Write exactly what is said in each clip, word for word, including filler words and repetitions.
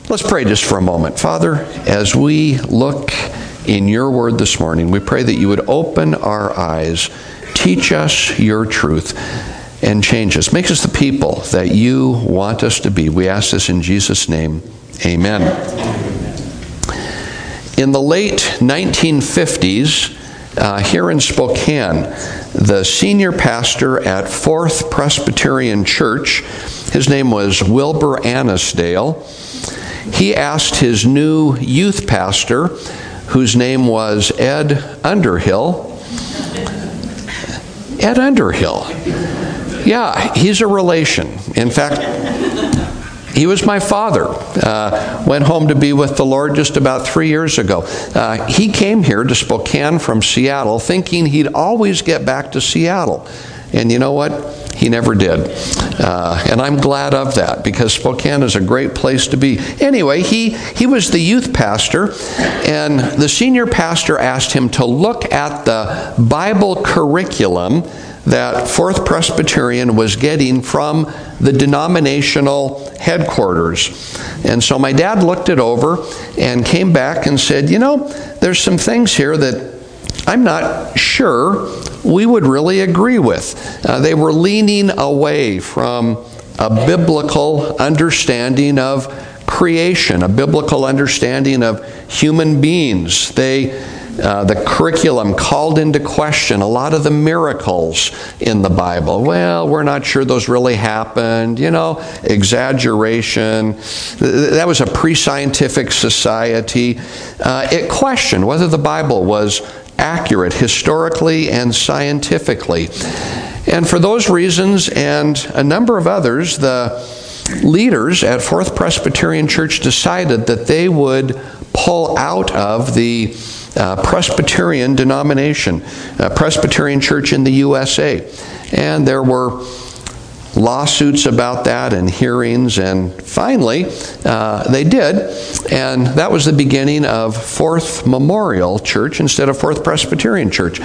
Let's pray just for a moment. Father, as we look in your word this morning, we pray that you would open our eyes, teach us your truth, and change us. Make us the people that you want us to be. We ask this in Jesus' name. Amen. In the late nineteen fifties, uh, here in Spokane, the senior pastor at Fourth Presbyterian Church, his name was Wilbur Anisdale, he asked his new youth pastor, whose name was Ed Underhill. Ed Underhill. Yeah, he's a relation. In fact, he was my father. Uh, went home to be with the Lord just about three years ago. Uh, he came here to Spokane from Seattle thinking he'd always get back to Seattle. And you know what? He never did. Uh, and I'm glad of that, because Spokane is a great place to be. Anyway, he, he was the youth pastor, and the senior pastor asked him to look at the Bible curriculum that Fourth Presbyterian was getting from the denominational headquarters. And so my dad looked it over and came back and said, you know, there's some things here that I'm not sure we would really agree with. Uh, they were leaning away from a biblical understanding of creation, a biblical understanding of human beings. They, uh, the curriculum called into question a lot of the miracles in the Bible. Well, we're not sure those really happened. You know, exaggeration. That was a pre-scientific society. Uh, it questioned whether the Bible was accurate historically and scientifically. And for those reasons and a number of others, the leaders at Fourth Presbyterian Church decided that they would pull out of the uh, Presbyterian denomination, uh, Presbyterian Church in the U S A. And there were lawsuits about that and hearings, and finally uh, they did, and that was the beginning of Fourth Memorial Church instead of Fourth Presbyterian Church.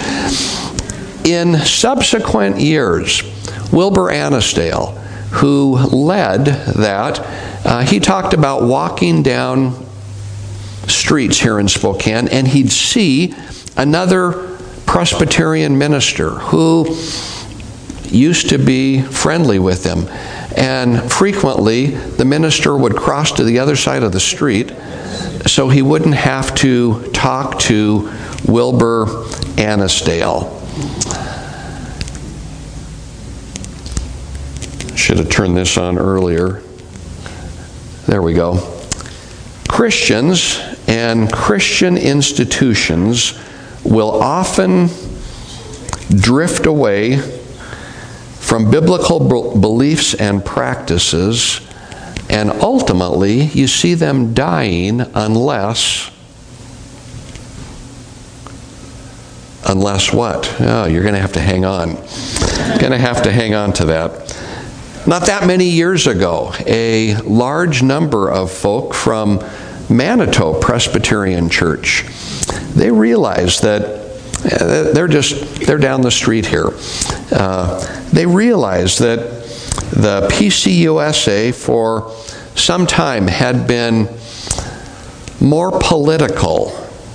In subsequent years, Wilbur Anisdale, who led that, uh, he talked about walking down streets here in Spokane, and he'd see another Presbyterian minister who used to be friendly with him. And frequently, the minister would cross to the other side of the street so he wouldn't have to talk to Wilbur Anisdale. Should have turned this on earlier. There we go. Christians and Christian institutions will often drift away from biblical beliefs and practices, and ultimately you see them dying unless, unless what? Oh, you're going to have to hang on. Going to have to hang on to that. Not that many years ago, a large number of folk from Manitou Presbyterian Church, they realized that they're just, they're down the street here. Uh, they realized that the P C U S A for some time had been more political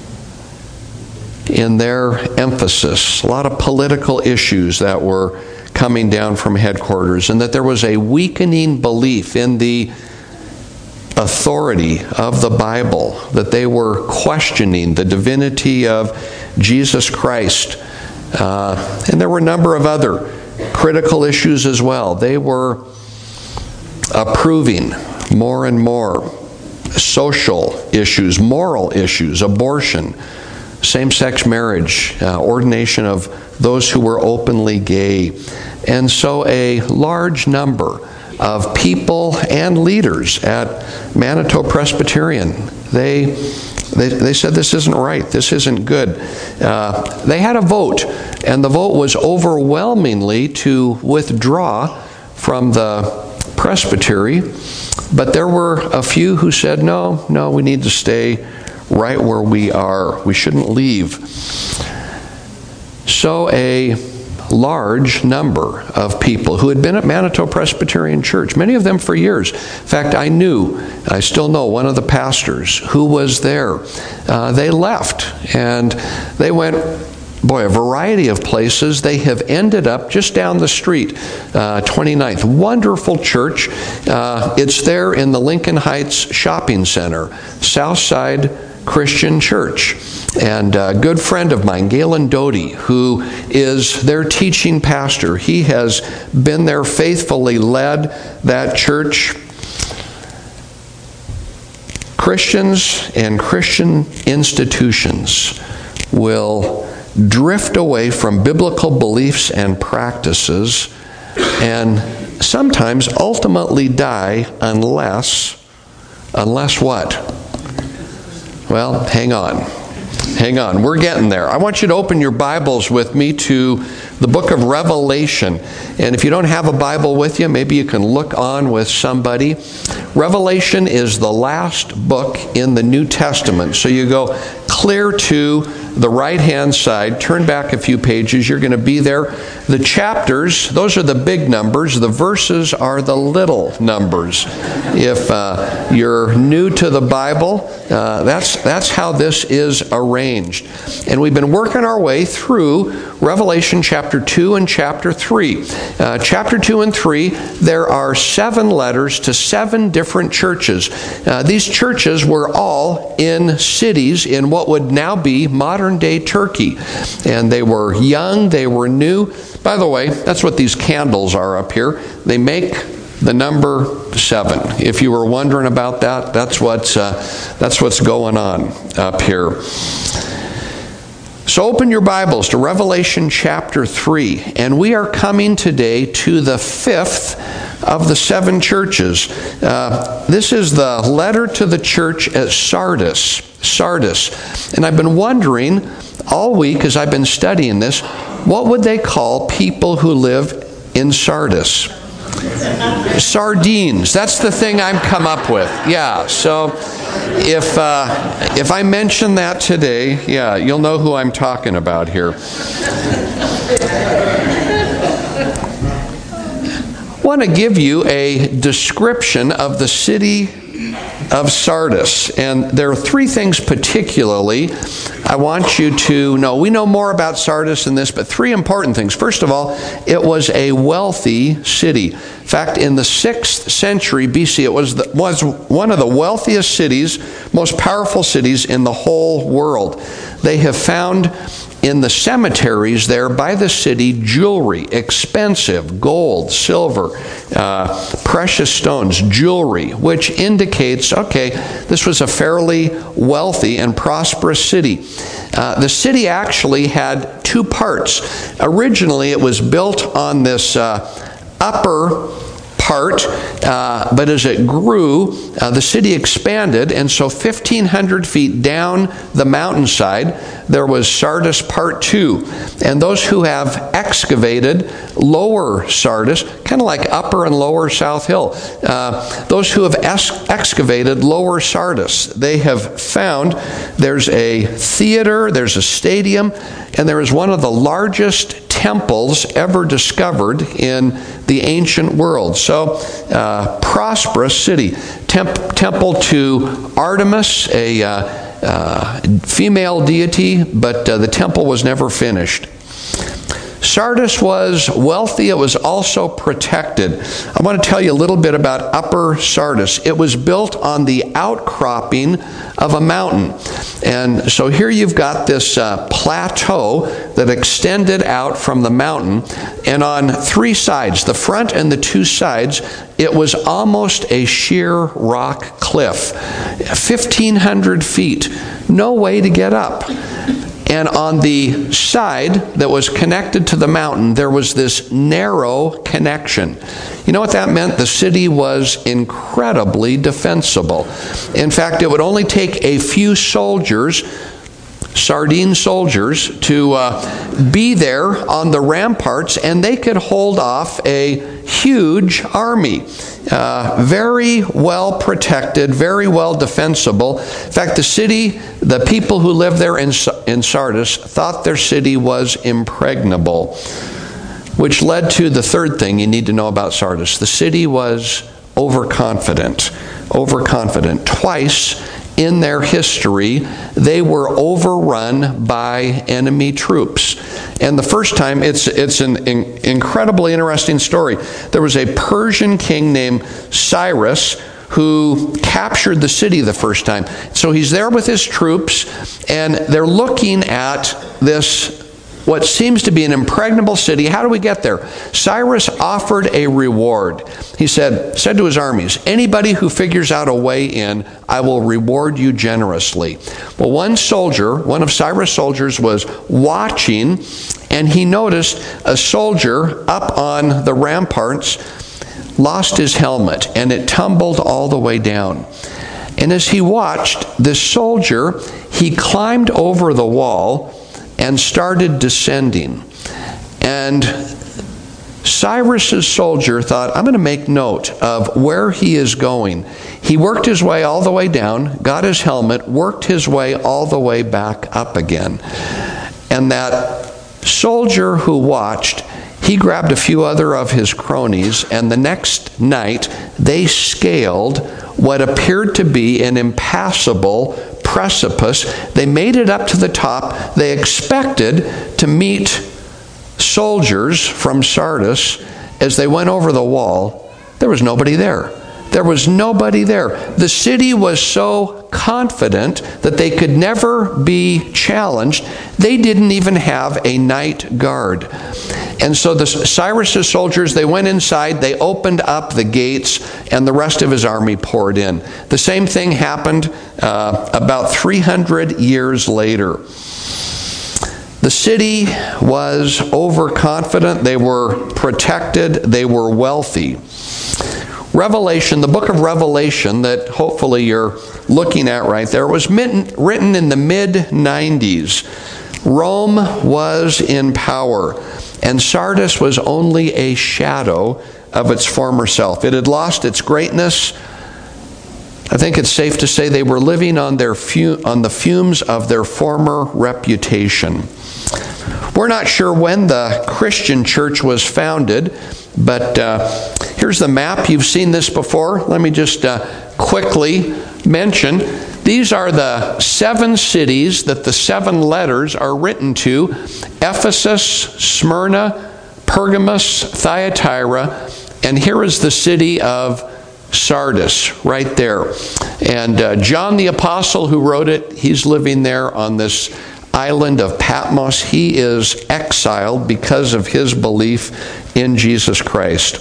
in their emphasis. A lot of political issues that were coming down from headquarters, and that there was a weakening belief in the authority of the Bible, that they were questioning the divinity of Jesus Christ. Uh, and there were a number of other critical issues as well. They were approving more and more social issues, moral issues, abortion, same-sex marriage, uh, ordination of those who were openly gay. And so a large number of people and leaders at Manitou Presbyterian, they, they, they said this isn't right, this isn't good. Uh, they had a vote, and the vote was overwhelmingly to withdraw from the presbytery, but there were a few who said, no, no, we need to stay right where we are. We shouldn't leave. So a large number of people who had been at Manitou Presbyterian Church, many of them for years. In fact, I knew, I still know one of the pastors who was there. Uh, they left, and they went, boy, a variety of places. They have ended up just down the street, uh, twenty-ninth. Wonderful church. Uh, it's there in the Lincoln Heights Shopping Center, Southside Christian Church. And a good friend of mine, Galen Doty, who is their teaching pastor, he has been there, faithfully led that church. Christians and Christian institutions will drift away from biblical beliefs and practices and sometimes ultimately die unless, unless what? Well, hang on. Hang on. We're getting there. I want you to open your Bibles with me to the book of Revelation. And if you don't have a Bible with you, maybe you can look on with somebody. Revelation is the last book in the New Testament. So you go clear to the right-hand side, turn back a few pages, you're going to be there. The chapters, those are the big numbers. The verses are the little numbers. If uh, you're new to the Bible, uh, that's, that's how this is arranged. And we've been working our way through Revelation chapter two and chapter three. Uh, chapter two and three, there are seven letters to seven different churches. Uh, these churches were all in cities in what would now be modern-day Turkey. And they were young, they were new. By the way, that's what these candles are up here. They make the number seven. If you were wondering about that, that's what's, uh, that's what's going on up here. So open your Bibles to Revelation chapter three, and we are coming today to the fifth of the seven churches. Uh, this is the letter to the church at Sardis. Sardis. And I've been wondering all week as I've been studying this, what would they call people who live in Sardis? Sardines. That's the thing I'm come up with. Yeah, so if uh, if I mention that today, yeah, you'll know who I'm talking about here. I want to give you a description of the city of Sardis. And there are three things particularly I want you to know. We know more about Sardis than this, but three important things. First of all, it was a wealthy city. In fact, in the sixth century B C, it was, the, was one of the wealthiest cities, most powerful cities in the whole world. They have found in the cemeteries there by the city jewelry, expensive gold, silver, uh, precious stones, jewelry, which indicates, okay, this was a fairly wealthy and prosperous city. Uh, the city actually had two parts. Originally, it was built on this uh, upper part, uh, but as it grew, uh, the city expanded, and so fifteen hundred feet down the mountainside, there was Sardis Part two. And those who have excavated lower Sardis, kind of like upper and lower South Hill, uh, those who have ex- excavated lower Sardis, they have found there's a theater, there's a stadium, and there is one of the largest temples ever discovered in the ancient world. So, uh, prosperous city. Temp- temple to Artemis, a uh, uh, female deity, but uh, the temple was never finished. Sardis was wealthy. It was also protected. I want to tell you a little bit about Upper Sardis. It was built on the outcropping of a mountain. And so here you've got this uh, plateau that extended out from the mountain. And on three sides, the front and the two sides, it was almost a sheer rock cliff. fifteen hundred feet. No way to get up. And on the side that was connected to the mountain, there was this narrow connection. You know what that meant? The city was incredibly defensible. In fact, it would only take a few soldiers, sardine soldiers, to uh, be there on the ramparts, and they could hold off a huge army. Uh, very well protected, very well defensible. In fact, the city, the people who lived there in, in Sardis thought their city was impregnable. which led to the third thing you need to know about Sardis. The city was overconfident. Overconfident. Twice in their history, they were overrun by enemy troops. And the first time, it's, it's an in, incredibly interesting story. There was a Persian king named Cyrus who captured the city the first time. So he's there with his troops, and they're looking at this, what seems to be an impregnable city. How do we get there? Cyrus offered a reward. He said, said to his armies, anybody who figures out a way in, I will reward you generously. Well, one soldier, one of Cyrus' soldiers was watching, and he noticed a soldier up on the ramparts lost his helmet, and it tumbled all the way down. And as he watched, this soldier, he climbed over the wall and started descending. And Cyrus's soldier thought, I'm going to make note of where he is going. He worked his way all the way down, got his helmet, worked his way all the way back up again. And that soldier who watched, he grabbed a few other of his cronies, and the next night they scaled what appeared to be an impassable precipice. They made it up to the top. They expected to meet soldiers from Sardis. As they went over the wall, there was nobody there. There was nobody there. The city was so confident that they could never be challenged. They didn't even have a night guard. And so the Cyrus's soldiers, they went inside, they opened up the gates, and the rest of his army poured in. The same thing happened uh, about three hundred years later. The city was overconfident, they were protected, they were wealthy. Revelation, the book of Revelation that hopefully you're looking at right there, was written in the mid nineties. Rome was in power, and Sardis was only a shadow of its former self. It had lost its greatness. I think it's safe to say they were living on their fu- on the fumes of their former reputation. We're not sure when the Christian church was founded, but uh, here's the map. You've seen this before. Let me just uh, quickly mention. These are the seven cities that the seven letters are written to: Ephesus, Smyrna, Pergamos, Thyatira, and here is the city of Sardis right there. And uh, John the Apostle, who wrote it, he's living there on this island of Patmos. He is exiled because of his belief in Jesus Christ.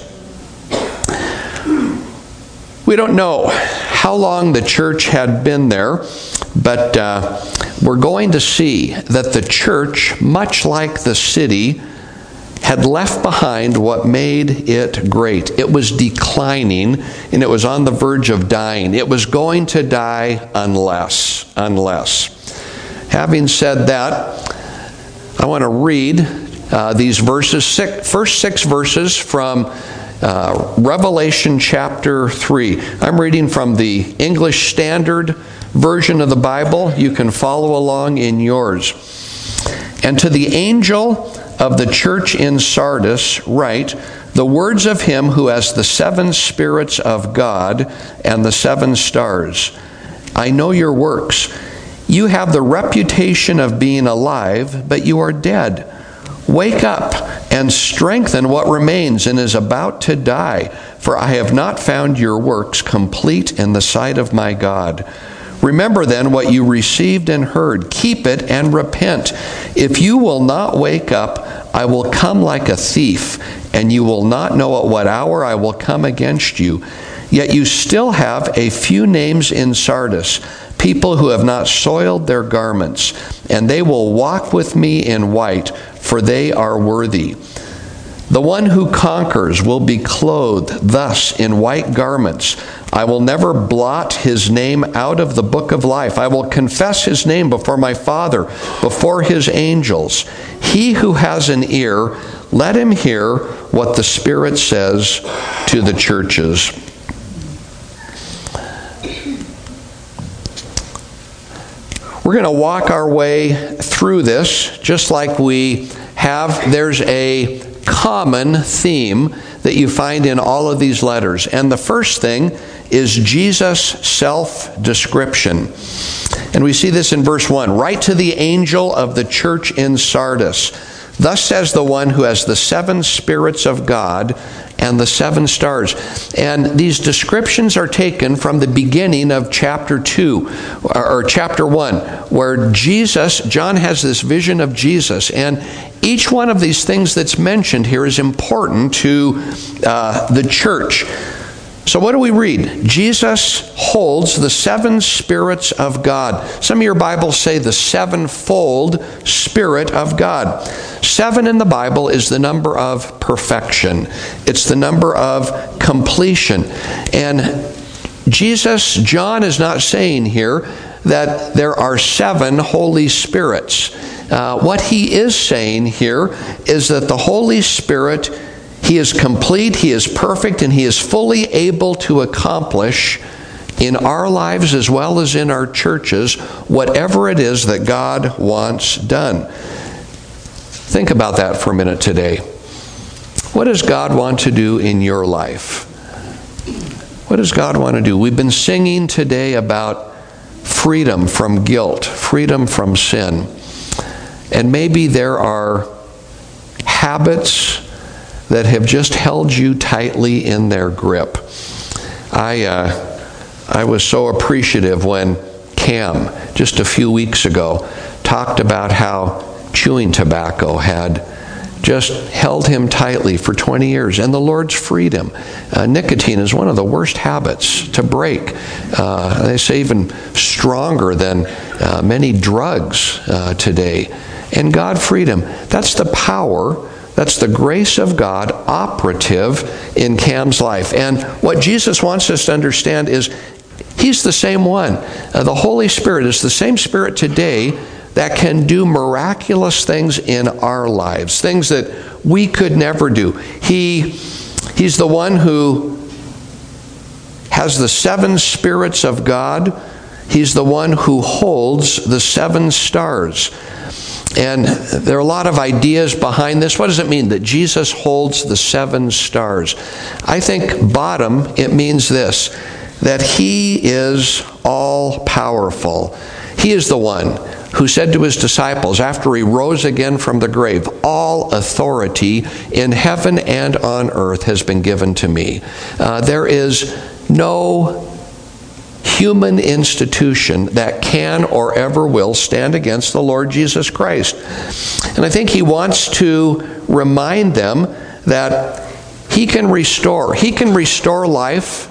We don't know how long the church had been there, but uh, we're going to see that the church, much like the city, had left behind what made it great. It was declining, and it was on the verge of dying. It was going to die unless, unless. Having said that, I want to read uh, these verses, six, first six verses from uh, Revelation chapter three. I'm reading from the English Standard Version of the Bible. You can follow along in yours. And to the angel of the church in Sardis write, the words of him who has the seven spirits of God and the seven stars. I know your works. You have the reputation of being alive, but you are dead. Wake up and strengthen what remains and is about to die, for I have not found your works complete in the sight of my God. Remember then what you received and heard. Keep it and repent. If you will not wake up, I will come like a thief, and you will not know at what hour I will come against you. Yet you still have a few names in Sardis, people who have not soiled their garments, and they will walk with me in white, for they are worthy. The one who conquers will be clothed thus in white garments. I will never blot his name out of the book of life. I will confess his name before my Father, before his angels. He who has an ear, let him hear what the Spirit says to the churches. We're going to walk our way through this just like we have. There's a common theme that you find in all of these letters. And the first thing is Jesus' self-description. And we see this in verse one. Write to the angel of the church in Sardis. Thus says the one who has the seven spirits of God and the seven stars. And these descriptions are taken from the beginning of chapter two, or chapter one, where Jesus, John has this vision of Jesus. And each one of these things that's mentioned here is important to uh, the church. So what do we read? Jesus holds the seven spirits of God. Some of your Bibles say the sevenfold Spirit of God. Seven in the Bible is the number of perfection. It's the number of completion. And Jesus, John is not saying here that there are seven Holy Spirits. Uh, what he is saying here is that the Holy Spirit, he is complete, he is perfect, and he is fully able to accomplish in our lives as well as in our churches whatever it is that God wants done. Think about that for a minute today. What does God want to do in your life? What does God want to do? We've been singing today about freedom from guilt, freedom from sin. And maybe there are habits that have just held you tightly in their grip. I uh, I was so appreciative when Cam, just a few weeks ago, talked about how chewing tobacco had just held him tightly for twenty years, and the Lord's freed him. Uh, nicotine is one of the worst habits to break. Uh, they say even stronger than uh, many drugs uh, today. And God freed him. That's the power, that's the grace of God operative in Cam's life. And what Jesus wants us to understand is he's the same one. Uh, the Holy Spirit is the same Spirit today that can do miraculous things in our lives, things that we could never do. He, he's the one who has the seven spirits of God. He's the one who holds the seven stars. And there are a lot of ideas behind this. What does it mean that Jesus holds the seven stars? I think bottom, it means this, that he is all-powerful. He is the one who said to his disciples after he rose again from the grave, all authority in heaven and on earth has been given to me. Uh, there is no human institution that can or ever will stand against the Lord Jesus Christ. And I think he wants to remind them that he can restore. He can restore life,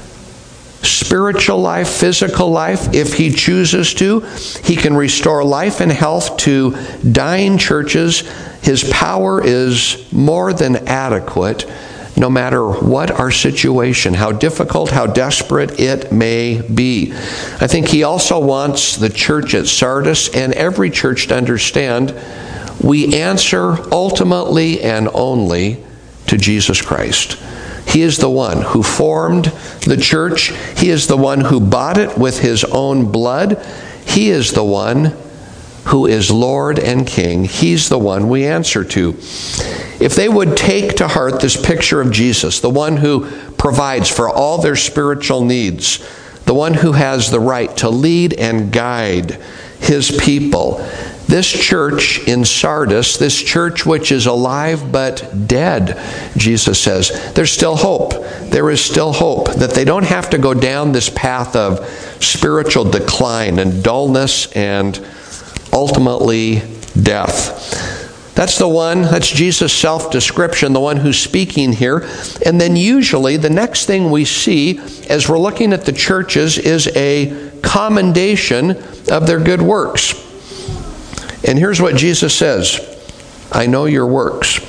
spiritual life, physical life, if he chooses to. He can restore life and health to dying churches. His power is more than adequate, no matter what our situation, how difficult, how desperate it may be. I think he also wants the church at Sardis and every church to understand we answer ultimately and only to Jesus Christ. He is the one who formed the church. He is the one who bought it with his own blood. He is the one who is Lord and King. He's the one we answer to. If they would take to heart this picture of Jesus, the one who provides for all their spiritual needs, the one who has the right to lead and guide his people, this church in Sardis, this church which is alive but dead, Jesus says, there's still hope. There is still hope that they don't have to go down this path of spiritual decline and dullness and ultimately death. That's the one, that's Jesus' self-description, the one who's speaking here. And then usually the next thing we see as we're looking at the churches is a commendation of their good works. And here's what Jesus says, I know your works.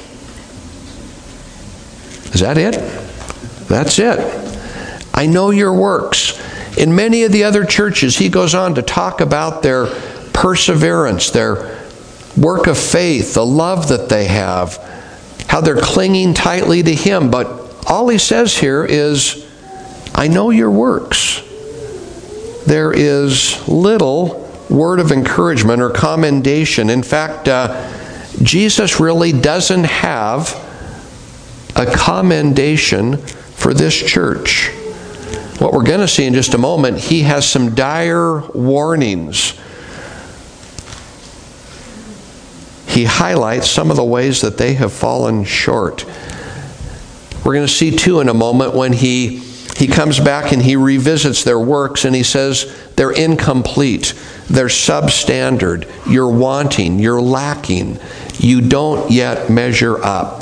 Is that it? That's it. I know your works. In many of the other churches, he goes on to talk about their perseverance, their work of faith, the love that they have, how they're clinging tightly to him. But all he says here is, I know your works. There is little word of encouragement or commendation. In fact, uh, Jesus really doesn't have a commendation for this church. What we're going to see in just a moment, he has some dire warnings. He highlights some of the ways that they have fallen short. We're going to see too in a moment when he he comes back and he revisits their works and he says they're incomplete, they're substandard, you're wanting, you're lacking, you don't yet measure up.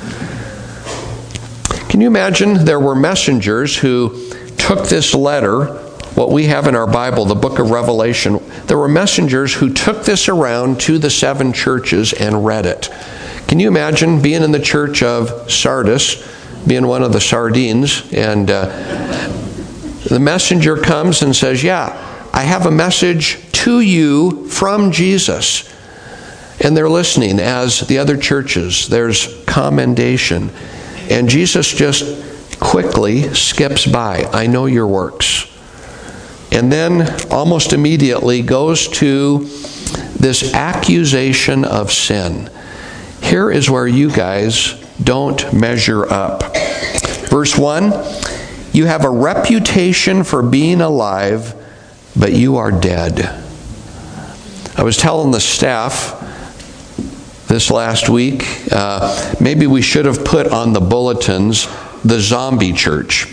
Can you imagine there were messengers who took this letter, what we have in our Bible, the book of Revelation, there were messengers who took this around to the seven churches and read it. Can you imagine being in the church of Sardis, being one of the sardines, and uh, the messenger comes and says, yeah, I have a message to you from Jesus. And they're listening as the other churches. There's commendation. And Jesus just quickly skips by. I know your works. And then almost immediately goes to this accusation of sin. Here is where you guys don't measure up. Verse one, you have a reputation for being alive, but you are dead. I was telling the staff this last week, uh, maybe we should have put on the bulletins the zombie church.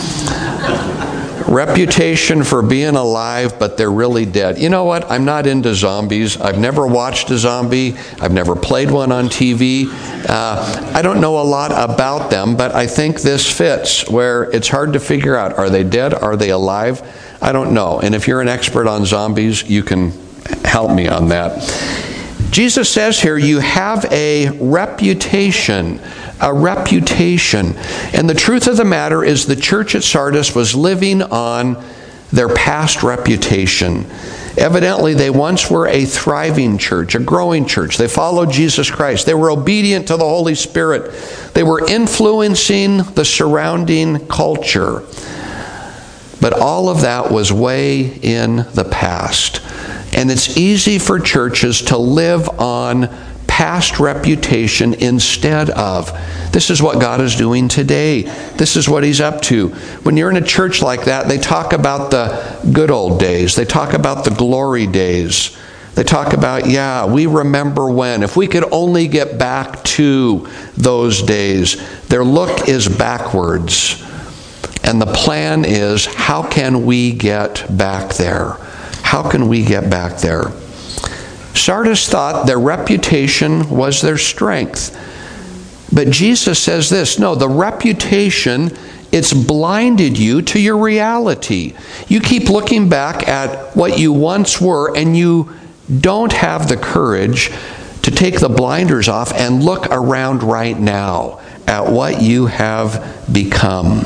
Reputation for being alive, but they're really dead. You know what? I'm not into zombies. I've never watched a zombie. I've never played one on T V. Uh, I don't know a lot about them, but I think this fits where it's hard to figure out, are they dead? Are they alive? I don't know. And if you're an expert on zombies, you can help me on that. Jesus says here, you have a reputation. A reputation. And the truth of the matter is the church at Sardis was living on their past reputation. Evidently, they once were a thriving church, a growing church. They followed Jesus Christ. They were obedient to the Holy Spirit. They were influencing the surrounding culture. But all of that was way in the past. And it's easy for churches to live on past reputation instead of. This is what God is doing today. This is what He's up to. When you're in a church like that, they talk about the good old days. They talk about the glory days. They talk about, yeah, we remember when. If we could only get back to those days. Their look is backwards. And the plan is, how can we get back there? How can we get back there? Sardis thought their reputation was their strength. But Jesus says this, no, the reputation, it's blinded you to your reality. You keep looking back at what you once were, and you don't have the courage to take the blinders off and look around right now at what you have become.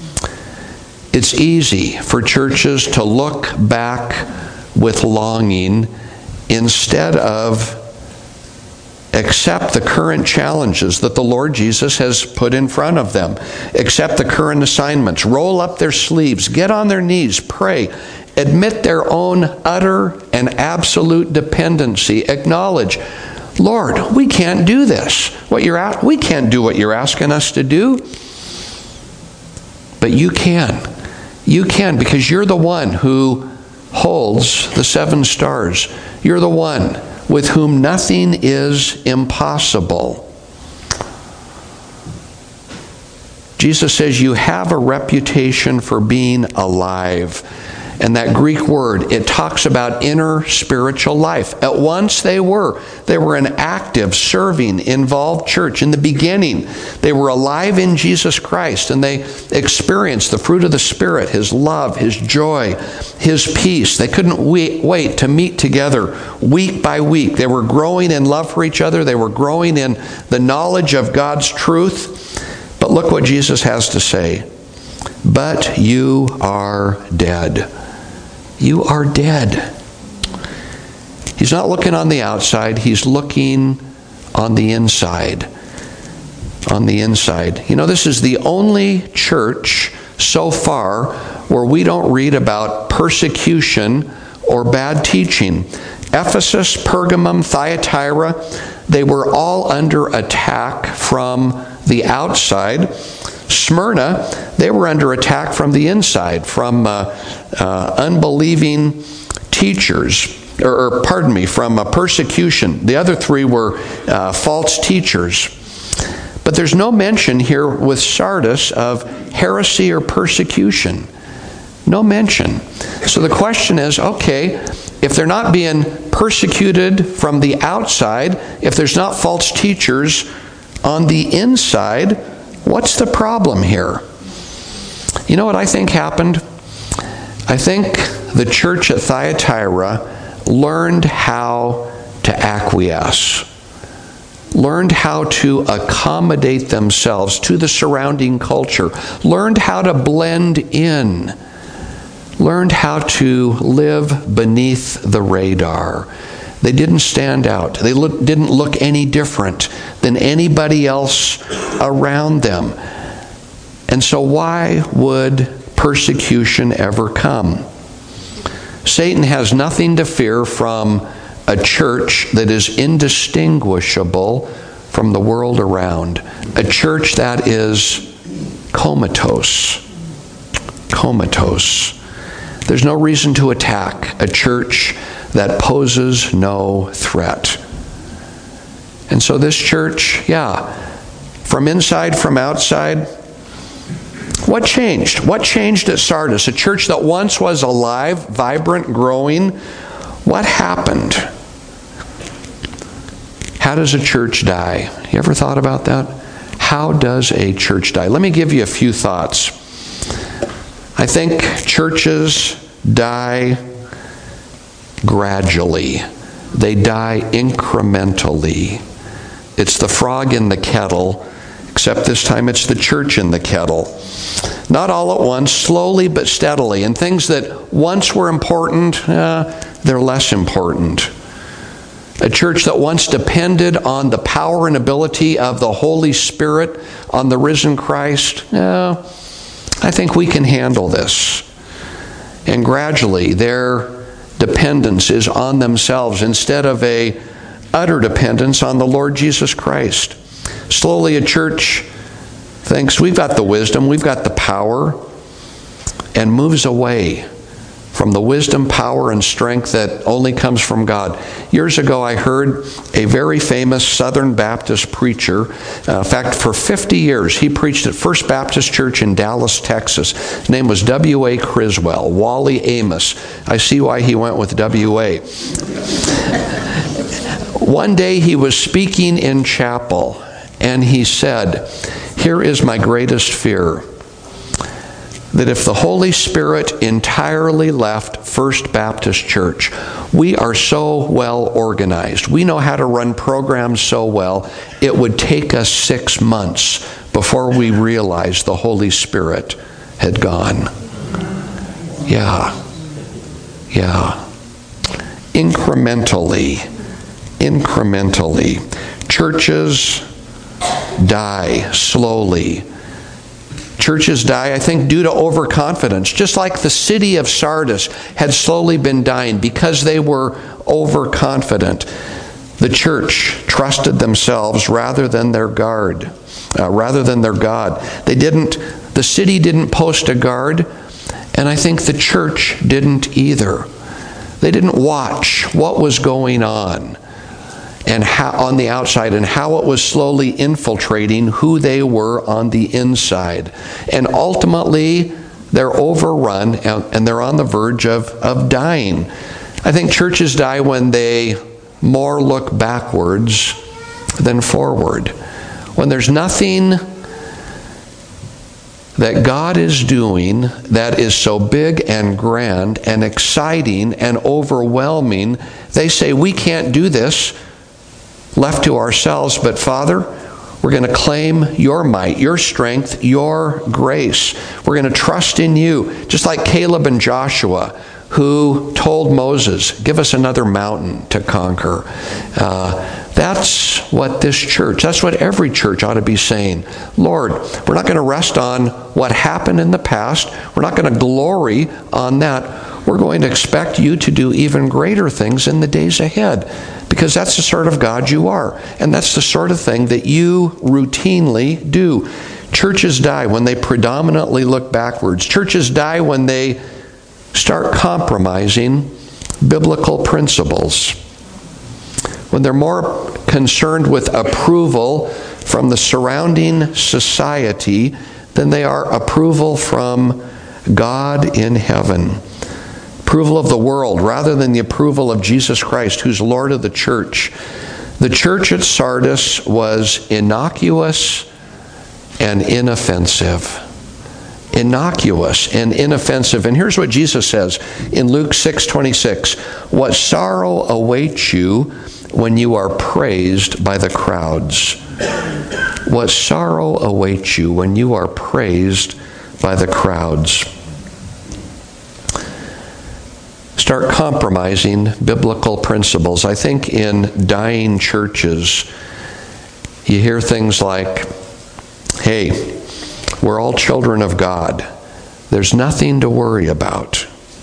It's easy for churches to look back with longing instead of accept the current challenges that the Lord Jesus has put in front of them. Accept the current assignments. Roll up their sleeves. Get on their knees. Pray. Admit their own utter and absolute dependency. Acknowledge, Lord, we can't do this. What you're at, we can't do what you're asking us to do. But you can. You can, because you're the one who holds the seven stars. You're the one with whom nothing is impossible. Jesus says you have a reputation for being alive. And that Greek word, it talks about inner spiritual life. At once they were. They were an active, serving, involved church. In the beginning, they were alive in Jesus Christ, and they experienced the fruit of the Spirit, His love, His joy, His peace. They couldn't wait, wait to meet together week by week. They were growing in love for each other. They were growing in the knowledge of God's truth. But look what Jesus has to say. But you are dead. You are dead. He's not looking on the outside. He's looking on the inside. On the inside. You know, this is the only church so far where we don't read about persecution or bad teaching. Ephesus, Pergamum, Thyatira, they were all under attack from the outside. Smyrna, they were under attack from the inside, from uh, uh, unbelieving teachers, or, or pardon me, from uh, persecution. The other three were uh, false teachers. But there's no mention here with Sardis of heresy or persecution. No mention. So the question is, okay, if they're not being persecuted from the outside, if there's not false teachers on the inside, what's the problem here? You know what I think happened? I think the church at Thyatira learned how to acquiesce, learned how to accommodate themselves to the surrounding culture, learned how to blend in, learned how to live beneath the radar. They didn't stand out. They look, didn't look any different than anybody else around them. And so why would persecution ever come? Satan has nothing to fear from a church that is indistinguishable from the world around. A church that is comatose. Comatose. There's no reason to attack a church that poses no threat. And so this church, yeah, from inside, from outside, what changed? What changed at Sardis? A church that once was alive, vibrant, growing. What happened? How does a church die? You ever thought about that? How does a church die? Let me give you a few thoughts. I think churches die gradually. They die incrementally. It's the frog in the kettle, except this time it's the church in the kettle. Not all at once, slowly but steadily. And things that once were important, uh, they're less important. A church that once depended on the power and ability of the Holy Spirit, on the risen Christ, uh, I think we can handle this. And gradually their dependence is on themselves instead of a utter dependence on the Lord Jesus Christ. Slowly a church thinks we've got the wisdom, we've got the power, and moves away from the wisdom, power, and strength that only comes from God. Years ago I heard a very famous Southern Baptist preacher. Uh, in fact, for fifty years he preached at First Baptist Church in Dallas, Texas. His name was W A Criswell, Wally Amos. I see why he went with W A One day he was speaking in chapel, and he said, "Here is my greatest fear, that if the Holy Spirit entirely left First Baptist Church, we are so well organized, we know how to run programs so well, it would take us six months before we realized the Holy Spirit had gone." Yeah. Yeah. Incrementally. Incrementally. Churches die slowly. Churches die, I think, due to overconfidence. Just like the city of Sardis had slowly been dying because they were overconfident. The church trusted themselves rather than their guard, uh, rather than their God. They didn't, the city didn't post a guard, and I think the church didn't either. They didn't watch what was going on and how, on the outside, and how it was slowly infiltrating who they were on the inside. And ultimately, they're overrun and, and they're on the verge of, of dying. I think churches die when they more look backwards than forward. When there's nothing that God is doing that is so big and grand and exciting and overwhelming, they say, we can't do this left to ourselves, but Father, we're going to claim your might, your strength, your grace. We're going to trust in you, just like Caleb and Joshua, who told Moses, give us another mountain to conquer. Uh, that's what this church, that's what every church ought to be saying. Lord, we're not going to rest on what happened in the past. We're not going to glory on that. we're going to expect you to do even greater things in the days ahead, because that's the sort of God you are, and that's the sort of thing that you routinely do. Churches die when they predominantly look backwards. Churches die when they start compromising biblical principles, when they're more concerned with approval from the surrounding society than they are approval from God in heaven. Approval of the world rather than the approval of Jesus Christ, who's Lord of the church. The church at Sardis was innocuous and inoffensive. Innocuous and inoffensive. And here's what Jesus says in Luke six twenty-six. What sorrow awaits you when you are praised by the crowds. What sorrow awaits you when you are praised by the crowds. Start compromising biblical principles. I think in dying churches, you hear things like, hey, we're all children of God. There's nothing to worry about.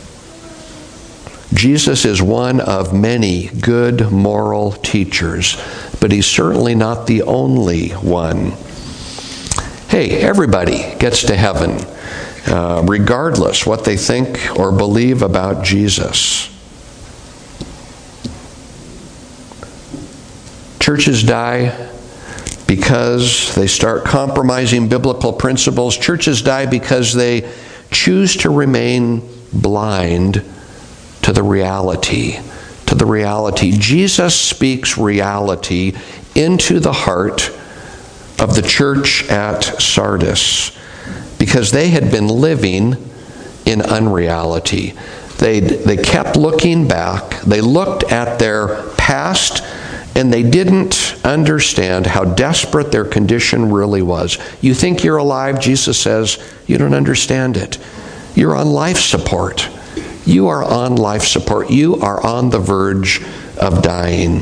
Jesus is one of many good moral teachers, but he's certainly not the only one. Hey, everybody gets to heaven, uh, regardless what they think or believe about Jesus. Churches die because they start compromising biblical principles. Churches die because they choose to remain blind to the reality. To the reality. Jesus speaks reality into the heart of the church at Sardis because they had been living in unreality. They they kept looking back. They looked at their past, and they didn't understand how desperate their condition really was. You think you're alive, Jesus says, you don't understand it. You're on life support. You are on life support. You are on the verge of dying.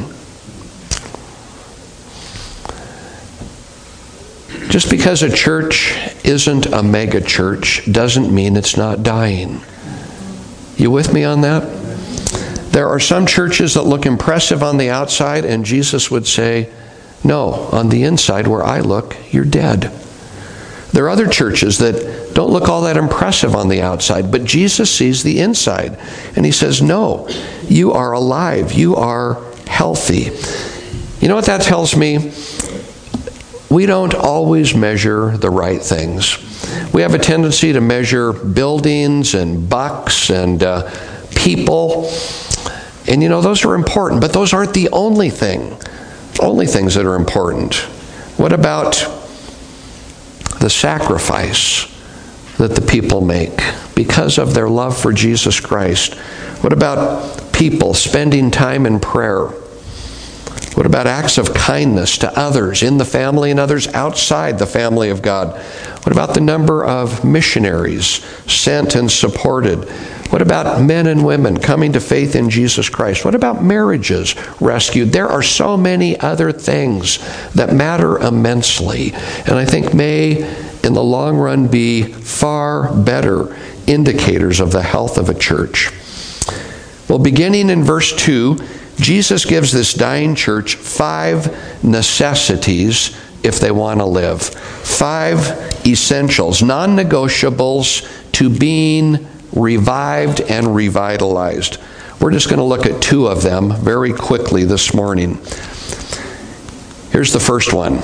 Just because a church isn't a mega church doesn't mean it's not dying. You with me on that? There are some churches that look impressive on the outside, and Jesus would say, no, on the inside where I look, you're dead. There are other churches that don't look all that impressive on the outside, but Jesus sees the inside. And he says, no, you are alive. You are healthy. You know what that tells me? We don't always measure the right things. We have a tendency to measure buildings and bucks and uh, people. And you know, those are important, but those aren't the only thing. Only things that are important. What about the sacrifice that the people make because of their love for Jesus Christ? What about people spending time in prayer? What about acts of kindness to others in the family and others outside the family of God? What about the number of missionaries sent and supported? What about men and women coming to faith in Jesus Christ? What about marriages rescued? There are so many other things that matter immensely, and I think may, in the long run, be far better indicators of the health of a church. Well, beginning in verse two, Jesus gives this dying church five necessities if they want to live. Five essentials, non-negotiables to being revived and revitalized. We're just going to look at two of them very quickly this morning. Here's the first one.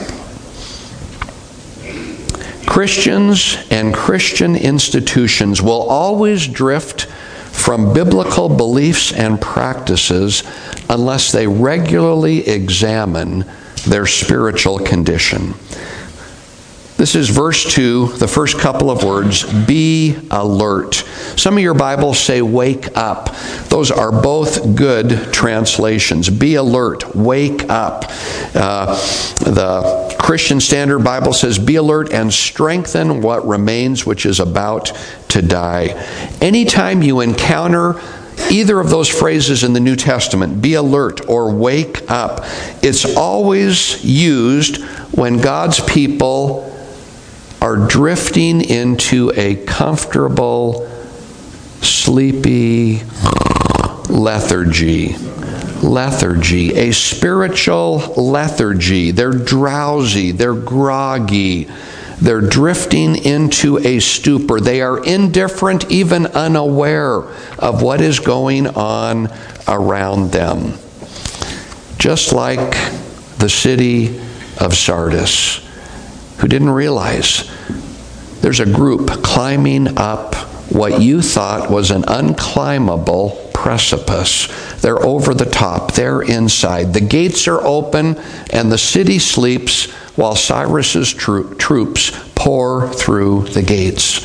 Christians and Christian institutions will always drift from biblical beliefs and practices unless they regularly examine their spiritual condition. This is verse two, the first couple of words, be alert. Some of your Bibles say wake up. Those are both good translations. Be alert, wake up. Uh, the Christian Standard Bible says be alert and strengthen what remains, which is about to die. Anytime you encounter either of those phrases in the New Testament, be alert or wake up, it's always used when God's people are drifting into a comfortable sleepy, lethargy. Lethargy, a spiritual lethargy. They're drowsy, they're groggy, they're drifting into a stupor. They are indifferent, even unaware of what is going on around them. Just like the city of Sardis, who didn't realize there's a group climbing up what you thought was an unclimbable precipice. They're over the top. They're inside. The gates are open and the city sleeps while Cyrus's tro- troops pour through the gates.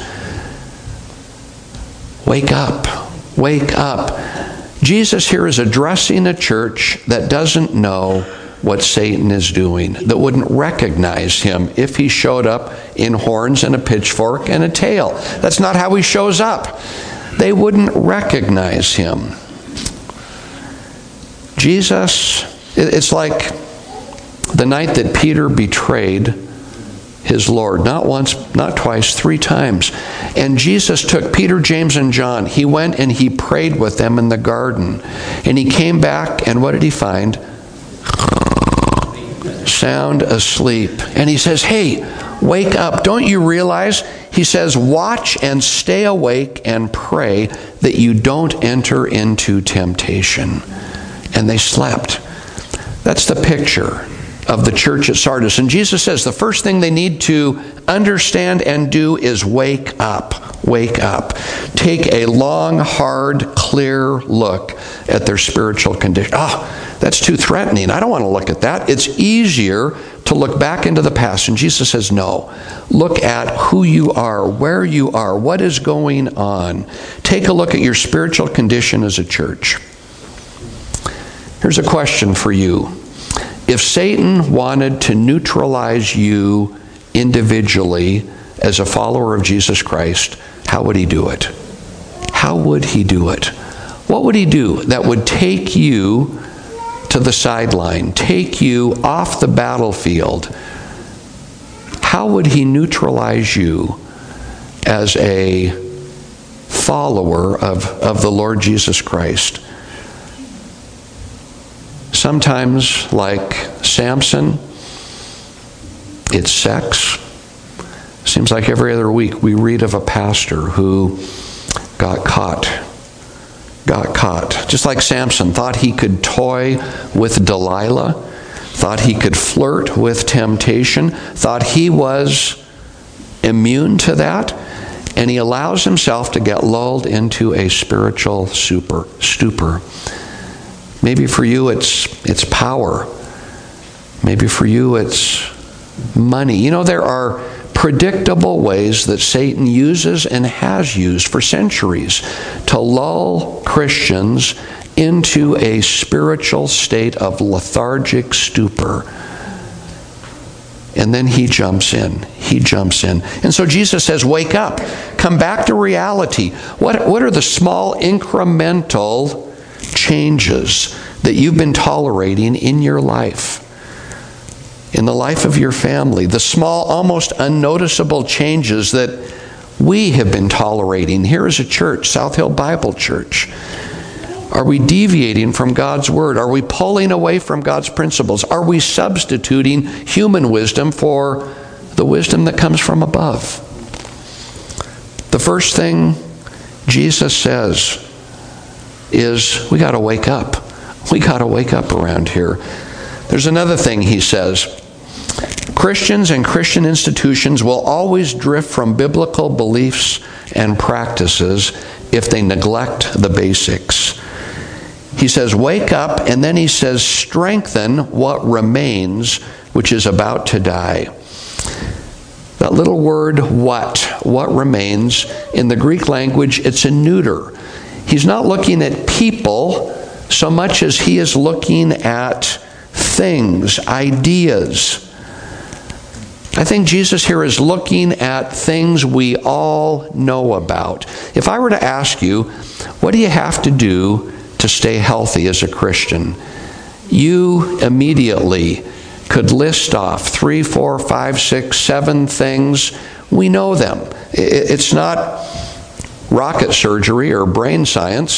Wake up. Wake up. Jesus here is addressing a church that doesn't know what Satan is doing, that wouldn't recognize him if he showed up in horns and a pitchfork and a tail. That's not how he shows up. They wouldn't recognize him. Jesus, it's like the night that Peter betrayed his Lord. Not once, not twice, three times. And Jesus took Peter, James, and John. He went and he prayed with them in the garden. And he came back, and what did he find? Sound asleep. And he says, hey, wake up. Don't you realize? He says, watch and stay awake and pray that you don't enter into temptation. And they slept. That's the picture of the church at Sardis. And Jesus says the first thing they need to understand and do is wake up. Wake up. Take a long, hard, clear look at their spiritual condition. Oh, that's too threatening. I don't want to look at that. It's easier to look back into the past. And Jesus says, no. Look at who you are, where you are, what is going on. Take a look at your spiritual condition as a church. Here's a question for you. If Satan wanted to neutralize you individually as a follower of Jesus Christ, how would he do it? How would he do it? What would he do that would take you to the sideline, take you off the battlefield? How would he neutralize you as a follower of, of the Lord Jesus Christ? Sometimes, like Samson, it's sex. Seems like every other week we read of a pastor who got caught. Got caught. Just like Samson, thought he could toy with Delilah, thought he could flirt with temptation, thought he was immune to that, and he allows himself to get lulled into a spiritual super, stupor. Maybe for you it's it's power. Maybe for you it's money. You know, there are predictable ways that Satan uses and has used for centuries to lull Christians into a spiritual state of lethargic stupor. And then he jumps in. He jumps in. And so Jesus says, wake up. Come back to reality. What, what are the small incremental changes that you've been tolerating in your life, in the life of your family, the small, almost unnoticeable changes that we have been tolerating here as a church, South Hill Bible Church? Are we deviating from God's Word? Are we pulling away from God's principles? Are we substituting human wisdom for the wisdom that comes from above? The first thing Jesus says is, we got to wake up. We got to wake up around here. There's another thing he says. Christians and Christian institutions will always drift from biblical beliefs and practices if they neglect the basics. He says, wake up, and then he says, strengthen what remains, which is about to die. That little word, what, what remains, in the Greek language, it's a neuter. He's not looking at people so much as he is looking at things, ideas. I think Jesus here is looking at things we all know about. If I were to ask you, what do you have to do to stay healthy as a Christian? You immediately could list off three, four, five, six, seven things. We know them. It's not rocket surgery or brain science.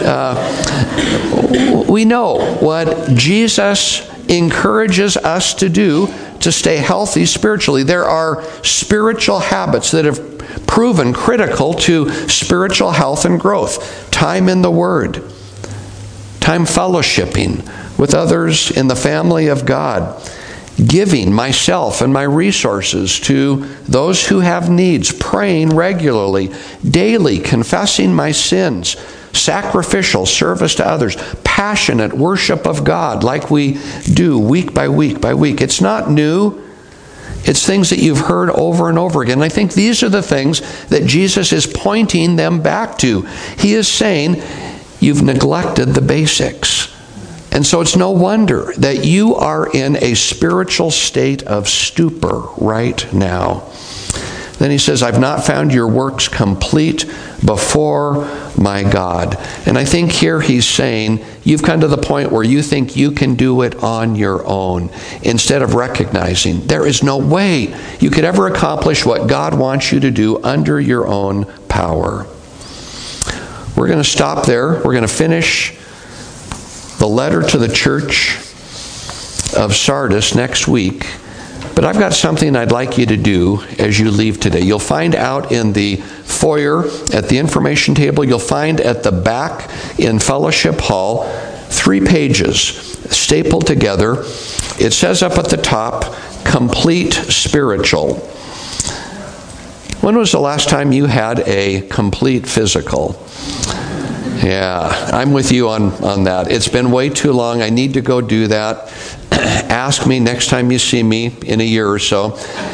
Uh, we know what Jesus encourages us to do to stay healthy spiritually. There are spiritual habits that have proven critical to spiritual health and growth. Time in the Word, time fellowshipping with others in the family of God, giving myself and my resources to those who have needs, praying regularly, daily confessing my sins, sacrificial service to others, passionate worship of God like we do week by week by week. It's not new. It's things that you've heard over and over again. And I think these are the things that Jesus is pointing them back to. He is saying, you've neglected the basics. And so it's no wonder that you are in a spiritual state of stupor right now. Then he says, I've not found your works complete before my God. And I think here he's saying, you've come to the point where you think you can do it on your own, instead of recognizing there is no way you could ever accomplish what God wants you to do under your own power. We're going to stop there. We're going to finish the letter to the church of Sardis next week. But I've got something I'd like you to do as you leave today. You'll find out in the foyer at the information table, you'll find at the back in Fellowship Hall, three pages stapled together. It says up at the top, Complete Spiritual. When was the last time you had a complete physical? Yeah, I'm with you on, on that. It's been way too long. I need to go do that. Ask me next time you see me in a year or so.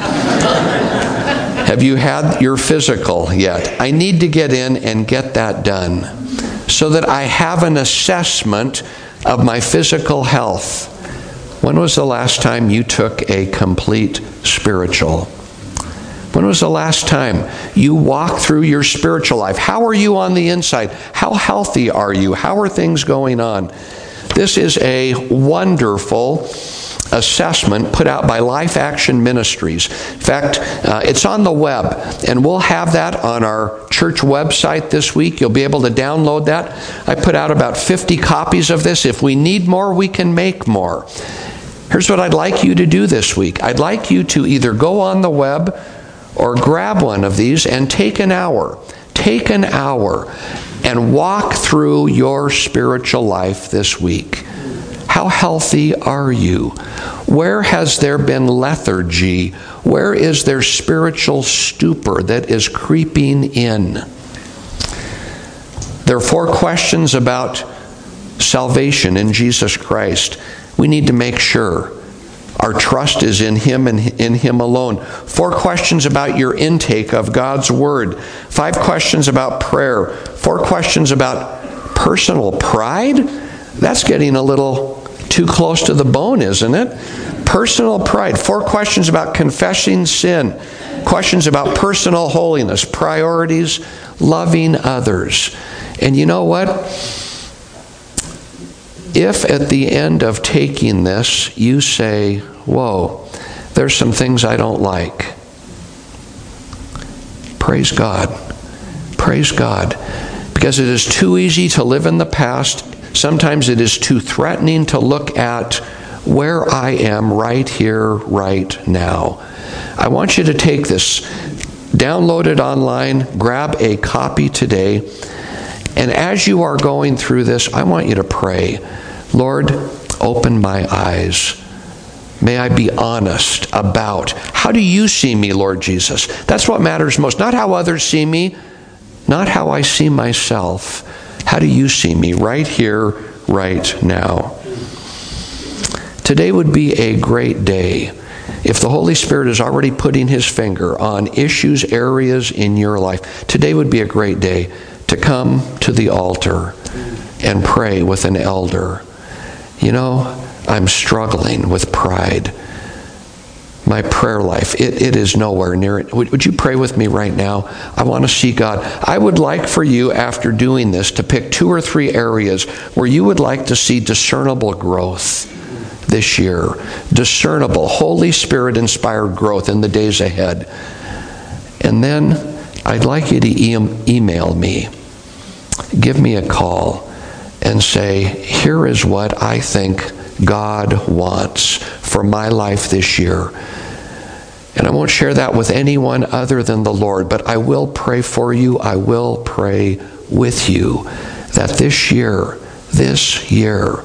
Have you had your physical yet? I need to get in and get that done so that I have an assessment of my physical health. When was the last time you took a complete spiritual? When was the last time you walked through your spiritual life? How are you on the inside? How healthy are you? How are things going on? This is a wonderful assessment put out by Life Action Ministries. In fact, uh, it's on the web, and we'll have that on our church website this week. You'll be able to download that. I put out about fifty copies of this. If we need more, we can make more. Here's what I'd like you to do this week. I'd like you to either go on the web or grab one of these and take an hour. Take an hour and walk through your spiritual life this week. How healthy are you? Where has there been lethargy? Where is there spiritual stupor that is creeping in? There are four questions about salvation in Jesus Christ. We need to make sure our trust is in Him and in Him alone. Four questions about your intake of God's Word. Five questions about prayer. Four questions about personal pride. That's getting a little too close to the bone, isn't it? Personal pride. Four questions about confessing sin. Questions about personal holiness, priorities, loving others. And you know what? If at the end of taking this, you say, whoa, there's some things I don't like. Praise God. Praise God. Because it is too easy to live in the past. Sometimes it is too threatening to look at where I am right here, right now. I want you to take this, download it online, grab a copy today, and as you are going through this, I want you to pray, Lord, open my eyes. May I be honest about how do you see me, Lord Jesus? That's what matters most. Not how others see me, not how I see myself. How do you see me right here, right now? Today would be a great day if the Holy Spirit is already putting His finger on issues, areas in your life. Today would be a great day to come to the altar and pray with an elder. You know, I'm struggling with pride. My prayer life, it, it is nowhere near it. Would, would you pray with me right now? I want to see God. I would like for you, after doing this, to pick two or three areas where you would like to see discernible growth this year. Discernible, Holy Spirit-inspired growth in the days ahead. And then I'd like you to e- email me. Give me a call and say, here is what I think God wants for my life this year. And I won't share that with anyone other than the Lord, but I will pray for you. I will pray with you that this year, this year,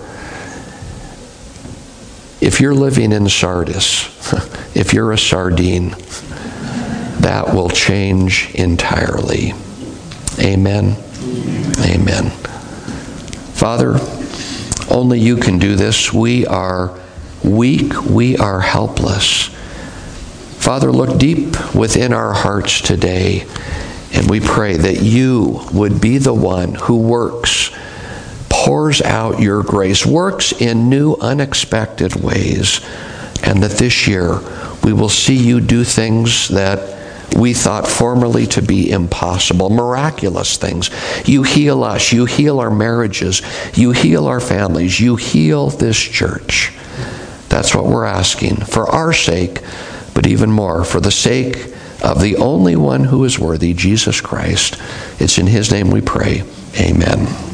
if you're living in Sardis, if you're a sardine, that will change entirely. Amen. Amen. Father, only you can do this. We are weak. We are helpless. Father, look deep within our hearts today, and we pray that you would be the one who works, pours out your grace, works in new, unexpected ways, and that this year we will see you do things that we thought formerly to be impossible, miraculous things. You heal us. You heal our marriages. You heal our families. You heal this church. That's what we're asking for our sake, but even more for the sake of the only one who is worthy, Jesus Christ. It's in his name we pray. Amen.